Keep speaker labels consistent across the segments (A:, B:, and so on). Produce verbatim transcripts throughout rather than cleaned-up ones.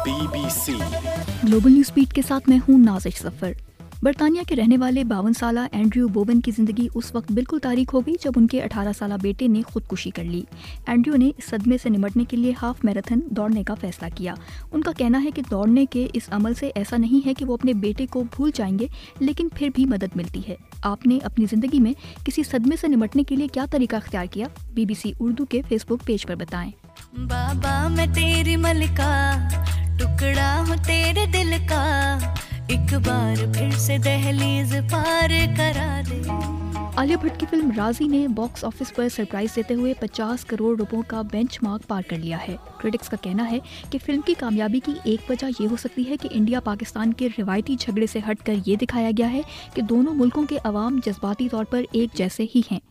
A: B B C
B: global news beat के साथ मैं हूं नाज़िश ज़फ़र। बरतानिया के रहने वाले बावन साला एंड्रयू बोवन की ज़िंदगी उस वक्त बिल्कुल तारीख हो गई जब उनके अठारह साला बेटे ने खुदकुशी कर ली। एंड्रयू ने इस सदमे से निपटने के लिए हाफ मैराथन दौड़ने का फैसला किया। उनका कहना है कि दौड़ने के इस अमल से ऐसा नहीं है कि वो अपने बेटे को भूल जाएंगे, लेकिन फिर भी मदद मिलती है। आपने अपनी ज़िंदगी में किसी सदमे से निपटने के लिए क्या तरीका अख्तियार किया? बी बी सी उर्दू के फेसबुक पेज पर बताएं।
C: बाबा मैं तेरी मलिका, टुकड़ा हूँ तेरे दिल का, एक बार फिर से दहलीज पार करा दे।
B: आलिया भट्ट की फिल्म राजी ने बॉक्स ऑफिस पर सरप्राइज देते हुए पचास करोड़ रुपयों का बेंचमार्क पार कर लिया है। क्रिटिक्स का कहना है कि फिल्म की कामयाबी की एक वजह ये हो सकती है कि इंडिया पाकिस्तान के रिवायती झगड़े से हटकर ये दिखाया गया है कि दोनों मुल्कों के अवाम जज्बाती तौर पर एक जैसे ही हैं।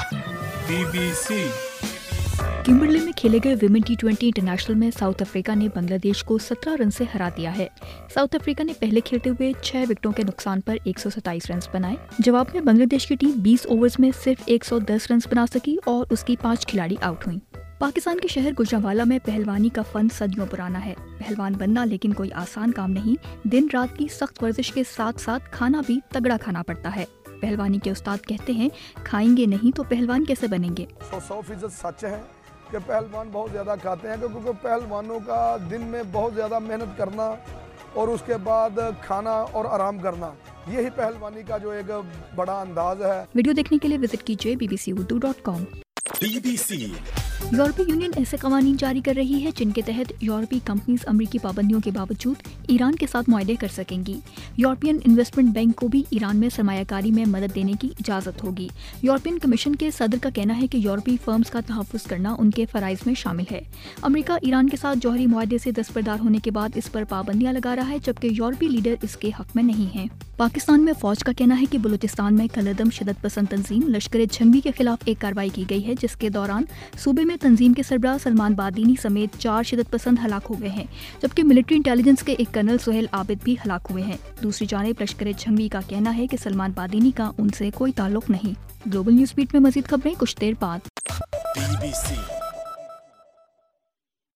A: बी बी सी
B: किम्बरले में खेले गए विमेन टी ट्वेंटी इंटरनेशनल में साउथ अफ्रीका ने बांग्लादेश को सत्रह रन से हरा दिया है। साउथ अफ्रीका ने पहले खेलते हुए छह विकेटों के नुकसान पर एक सौ सत्ताईस रन बनाए। जवाब में बांग्लादेश की टीम बीस ओवर्स में सिर्फ एक सौ दस रन बना सकी और उसकी पांच खिलाड़ी आउट हुई। पाकिस्तान के शहर गुजरांवाला में पहलवानी का फन सदियों पुराना है। पहलवान बनना लेकिन कोई आसान काम नहीं। दिन रात की सख्त वर्जिश के साथ साथ खाना भी तगड़ा खाना पड़ता है। पहलवानी के उस्ताद कहते हैं, खाएंगे नहीं तो पहलवान कैसे बनेंगे।
D: सौ सौ फीसद सच है कि पहलवान बहुत ज़्यादा खाते हैं, क्योंकि पहलवानों का दिन में बहुत ज़्यादा मेहनत करना और उसके बाद खाना और आराम करना, यही पहलवानी का जो एक बड़ा अंदाज है।
B: वीडियो देखने के लिए विजिट कीजिए B B C Urdu dot com.
A: B B C
B: यूरोपीय यूनियन ऐसे कवानीन जारी कर रही है जिनके तहत यूरोपीय कंपनीज अमेरिकी पाबंदियों के बावजूद ईरान के साथ मुआहदे कर सकेंगी। यूरोपियन इन्वेस्टमेंट बैंक को भी ईरान में सरमायाकारी में मदद देने की इजाज़त होगी। यूरोपियन कमीशन के सदर का कहना है कि यूरोपीय फर्म्स का तहफ़्फ़ुज़ करना उनके फ़राइज़ में शामिल है। अमेरिका ईरान के साथ जौहरी मुआहदे से दस्तबरदार होने के बाद इस पर पाबंदियाँ लगा रहा है, जबकि यूरोपीय लीडर इसके हक में नहीं हैं। पाकिस्तान में फौज का कहना है कि बलूचिस्तान में कलअदम शिदत पसंद तंजीम लश्कर-ए-जंगी के खिलाफ एक कार्रवाई की गई है, जिसके दौरान सूबे में तंजीम के सरबराह सलमान बादीनी समेत चार शिदत पसंद हलाक हो गए हैं, जबकि मिलिट्री इंटेलिजेंस के एक कर्नल सुहेल आबिद भी हलाक हुए हैं। दूसरी जानिब लश्कर-ए-जंगी का कहना है कि सलमान बादीनी का उनसे कोई ताल्लुक नहीं। ग्लोबल न्यूज़ बीट में मजीद खबरें कुछ देर बाद।
A: बी बी सी